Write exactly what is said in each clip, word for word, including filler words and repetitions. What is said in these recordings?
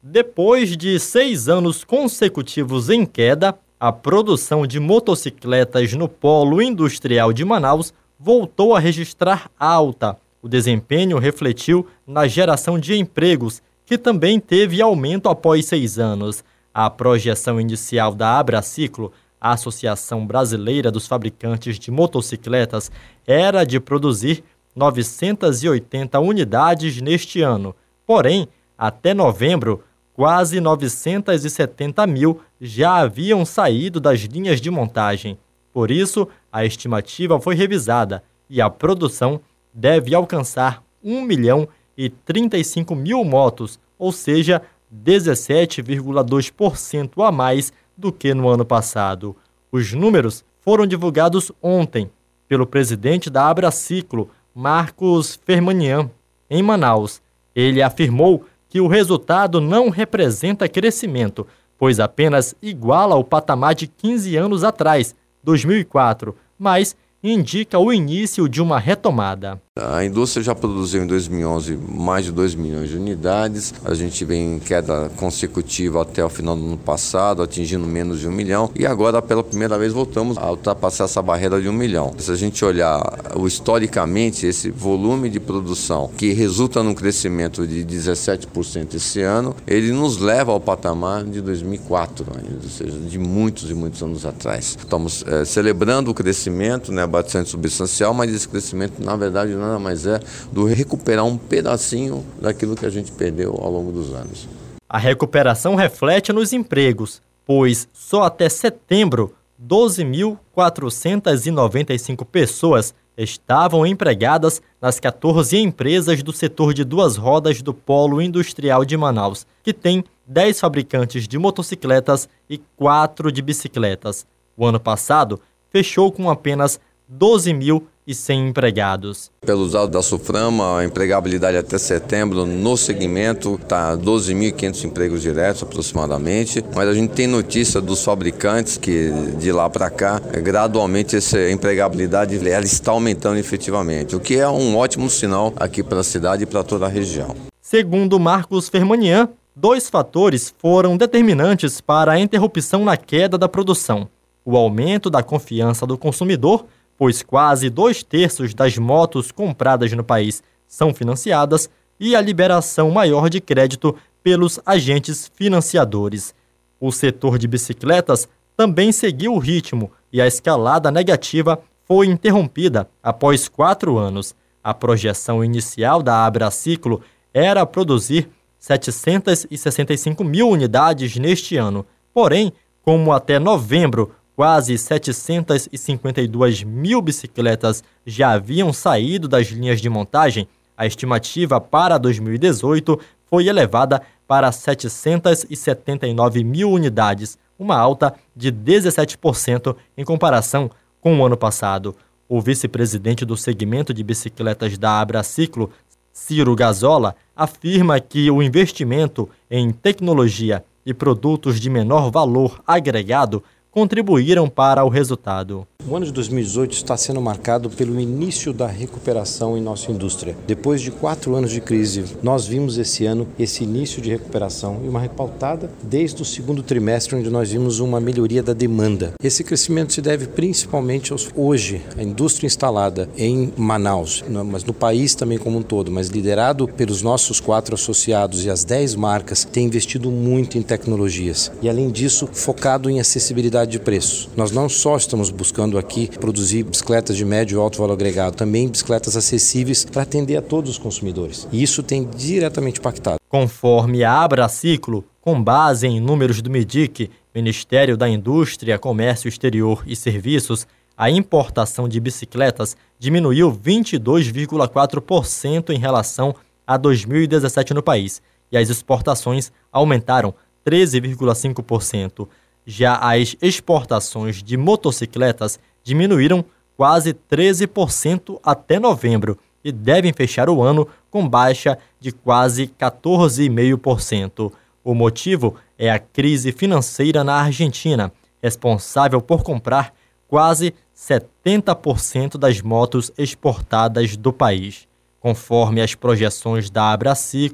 Depois de seis anos consecutivos em queda, a produção de motocicletas no polo industrial de Manaus voltou a registrar alta. O desempenho refletiu na geração de empregos, que também teve aumento após seis anos. A projeção inicial da Abraciclo, a Associação Brasileira dos Fabricantes de Motocicletas, era de produzir novecentas e oitenta unidades neste ano. Porém, até novembro, quase novecentas e setenta mil já haviam saído das linhas de montagem. Por isso, a estimativa foi revisada e a produção deve alcançar um milhão e trinta e cinco mil motos, ou seja, dezessete vírgula dois por cento a mais do que no ano passado. Os números foram divulgados ontem pelo presidente da Abraciclo, Marcos Fermanian, em Manaus. Ele afirmou que o resultado não representa crescimento, pois apenas iguala o patamar de quinze anos atrás, dois mil e quatro, mas indica o início de uma retomada. A indústria já produziu em dois mil e onze mais de dois milhões de unidades. A gente vem em queda consecutiva até o final do ano passado, atingindo menos de um milhão. E agora, pela primeira vez, voltamos a ultrapassar essa barreira de um milhão. Se a gente olhar o, historicamente, esse volume de produção, que resulta num crescimento de dezessete por cento esse ano, ele nos leva ao patamar de dois mil e quatro, ou seja, de muitos e muitos anos atrás. Estamos é, celebrando o crescimento, né, bastante substancial, mas esse crescimento, na verdade, nada mais é do recuperar um pedacinho daquilo que a gente perdeu ao longo dos anos. A recuperação reflete nos empregos, pois só até setembro, doze mil quatrocentas e noventa e cinco pessoas estavam empregadas nas quatorze empresas do setor de duas rodas do Polo Industrial de Manaus, que tem dez fabricantes de motocicletas e quatro de bicicletas. O ano passado fechou com apenas doze mil e cem empregados. Pelos dados da Suframa, a empregabilidade até setembro no segmento está doze mil e quinhentos empregos diretos aproximadamente, mas a gente tem notícia dos fabricantes que de lá para cá, gradualmente essa empregabilidade ela está aumentando efetivamente, o que é um ótimo sinal aqui para a cidade e para toda a região. Segundo Marcos Fermanian, dois fatores foram determinantes para a interrupção na queda da produção: o aumento da confiança do consumidor, pois quase dois terços das motos compradas no país são financiadas, e a liberação maior de crédito pelos agentes financiadores. O setor de bicicletas também seguiu o ritmo e a escalada negativa foi interrompida após quatro anos. A projeção inicial da Abraciclo era produzir setecentas e sessenta e cinco mil unidades neste ano. Porém, como até novembro, quase setecentas e cinquenta e duas mil bicicletas já haviam saído das linhas de montagem, a estimativa para dois mil e dezoito foi elevada para setecentas e setenta e nove mil unidades, uma alta de dezessete por cento em comparação com o ano passado. O vice-presidente do segmento de bicicletas da Abraciclo, Ciro Gazola, afirma que o investimento em tecnologia e produtos de menor valor agregado contribuíram para o resultado. O ano de dois mil e dezoito está sendo marcado pelo início da recuperação em nossa indústria. Depois de quatro anos de crise, nós vimos esse ano esse início de recuperação e uma repautada desde o segundo trimestre, onde nós vimos uma melhoria da demanda. Esse crescimento se deve principalmente aos, hoje, a indústria instalada em Manaus, mas no país também como um todo, mas liderado pelos nossos quatro associados e as dez marcas, tem investido muito em tecnologias. E além disso, focado em acessibilidade de preços. Nós não só estamos buscando aqui produzir bicicletas de médio e alto valor agregado, também bicicletas acessíveis para atender a todos os consumidores. E isso tem diretamente impactado. Conforme a Abraciclo, com base em números do MEDIC, Ministério da Indústria, Comércio Exterior e Serviços, a importação de bicicletas diminuiu vinte e dois vírgula quatro por cento em relação a dois mil e dezessete no país, e as exportações aumentaram treze vírgula cinco por cento. Já as exportações de motocicletas diminuíram quase treze por cento até novembro e devem fechar o ano com baixa de quase quatorze vírgula cinco por cento. O motivo é a crise financeira na Argentina, responsável por comprar quase setenta por cento das motos exportadas do país. Conforme as projeções da Abraciclo,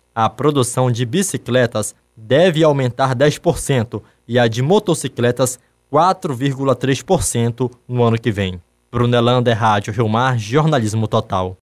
a produção de bicicletas deve aumentar dez por cento e a de motocicletas quatro vírgula três por cento no ano que vem. Brunelândia, Rádio Rio Mar, Jornalismo Total.